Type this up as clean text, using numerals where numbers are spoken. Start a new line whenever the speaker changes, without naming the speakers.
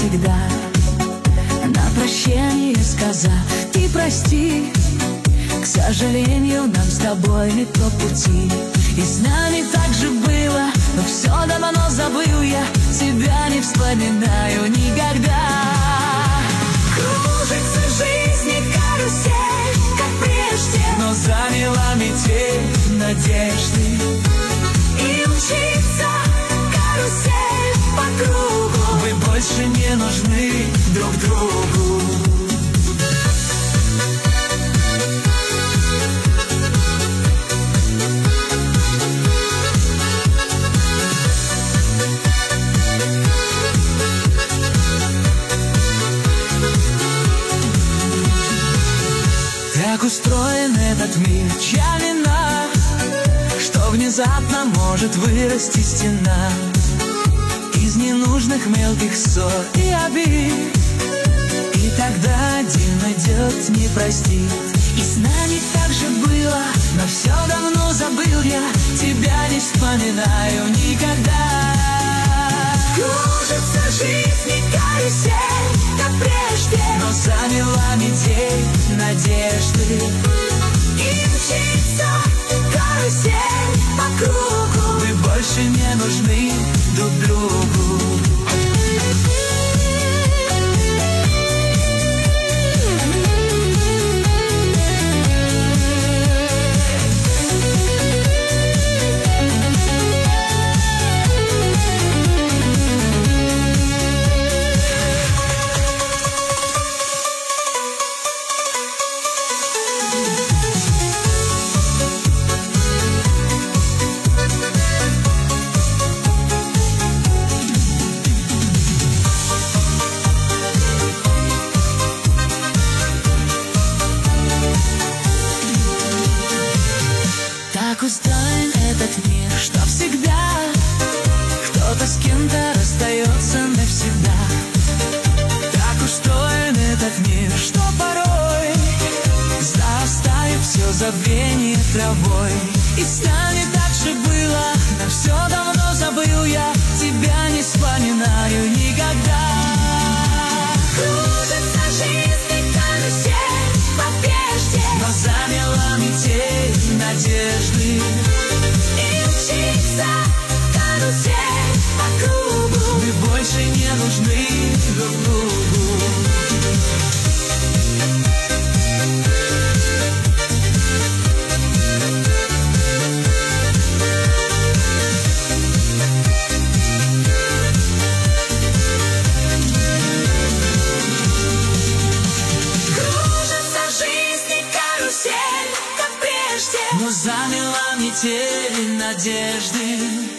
навсегда. На прощание сказав: ты прости, к сожалению, нам с тобой не по пути. И с нами так же было, но все давно забыл я, тебя не вспоминаю никогда. Кружится жизнь и карусель, как прежде, но замела метель надежды. И мчится карусель по кругу, мы больше не нужны друг другу. Так устроен этот мир, чья вина, что внезапно может вырасти стена из ненужных мелких ссор и обид. И тогда один найдет, не простит. И с нами так же было, но все давно забыл я, тебя не вспоминаю никогда. Кружится жизнь и карусель, как прежде, но замела метель надежды. И мчится карусель по кругу, мы больше не нужны друг другу. Так устроен этот мир, что всегда кто-то с кем-то расстается навсегда. Так устроен этот мир, что порой зарастает все забвение травой. И с нами так же было, но все давно забыл я, тебя не вспоминаю никогда. Кружится жизнь и карусель по прежде, но замела метель надежды. И мчится карусель по кругу, мы больше не нужны друг другу. Но замела метель надежды.